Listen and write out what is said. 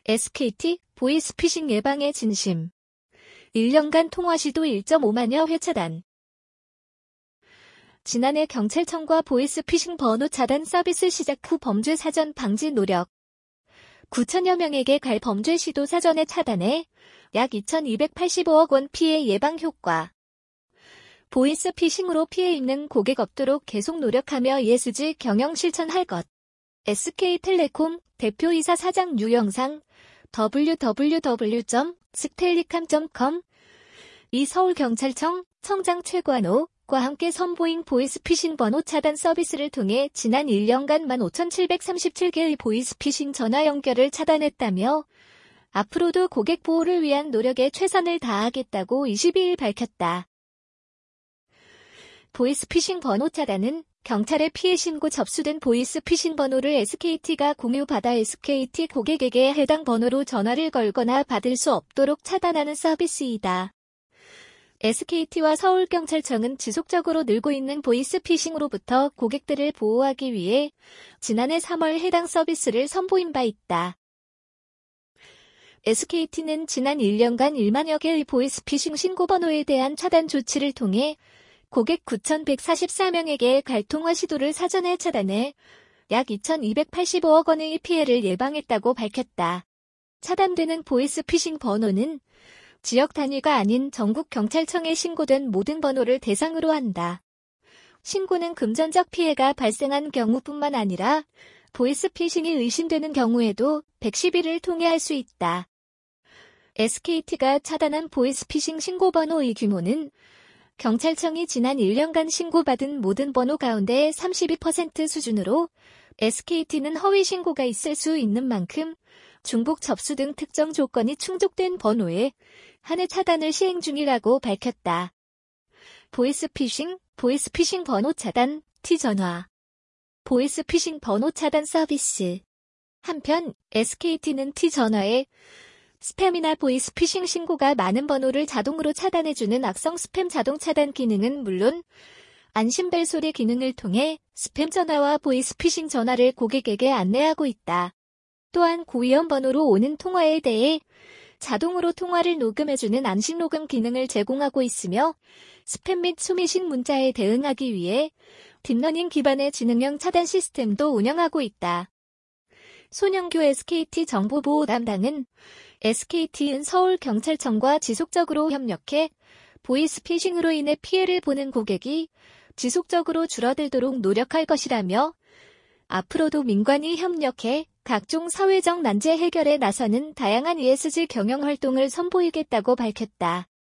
SKT 보이스피싱 예방의 진심. 1년간 통화 시도 1.5만여 회 차단. 지난해 경찰청과 보이스피싱 번호 차단 서비스 시작 후 범죄 사전 방지 노력. 9천여 명에게 갈 범죄 시도 사전에 차단해 약 2,285억 원 피해 예방 효과. 보이스피싱으로 피해 입는 고객 없도록 계속 노력하며 예수지 경영 실천할 것. SK텔레콤 대표이사 사장 유영상 www.stellicam.com 이 서울경찰청 청장 최관호과 함께 선보인 보이스피싱 번호 차단 서비스를 통해 지난 1년간 15,737개의 보이스피싱 전화 연결을 차단했다며 앞으로도 고객 보호를 위한 노력에 최선을 다하겠다고 22일 밝혔다. 보이스피싱 번호 차단은 경찰에 피해 신고 접수된 보이스피싱 번호를 SKT가 공유받아 SKT 고객에게 해당 번호로 전화를 걸거나 받을 수 없도록 차단하는 서비스이다. SKT와 서울경찰청은 지속적으로 늘고 있는 보이스피싱으로부터 고객들을 보호하기 위해 지난해 3월 해당 서비스를 선보인 바 있다. SKT는 지난 1년간 1만여 개의 보이스피싱 신고 번호에 대한 차단 조치를 통해 고객 9,144명에게 갈 통화 시도를 사전에 차단해 약 2,285억 원의 피해를 예방했다고 밝혔다. 차단되는 보이스피싱 번호는 지역 단위가 아닌 전국 경찰청에 신고된 모든 번호를 대상으로 한다. 신고는 금전적 피해가 발생한 경우뿐만 아니라 보이스피싱이 의심되는 경우에도 110일을 통해 할 수 있다. SKT가 차단한 보이스피싱 신고 번호의 규모는 경찰청이 지난 1년간 신고받은 모든 번호 가운데 32% 수준으로 SKT는 허위 신고가 있을 수 있는 만큼 중복 접수 등 특정 조건이 충족된 번호에 한해 차단을 시행 중이라고 밝혔다. 보이스피싱 번호 차단, T전화. 보이스피싱 번호 차단 서비스. 한편 SKT는 T전화에 스팸이나 보이스피싱 신고가 많은 번호를 자동으로 차단해주는 악성 스팸 자동 차단 기능은 물론 안심벨소리 기능을 통해 스팸 전화와 보이스피싱 전화를 고객에게 안내하고 있다. 또한 고위험 번호로 오는 통화에 대해 자동으로 통화를 녹음해주는 안심녹음 기능을 제공하고 있으며 스팸 및 소미신 문자에 대응하기 위해 딥러닝 기반의 지능형 차단 시스템도 운영하고 있다. 손영교 SKT 정보보호 담당은 SKT는 서울경찰청과 지속적으로 협력해 보이스피싱으로 인해 피해를 보는 고객이 지속적으로 줄어들도록 노력할 것이라며 앞으로도 민관이 협력해 각종 사회적 난제 해결에 나서는 다양한 ESG 경영 활동을 선보이겠다고 밝혔다.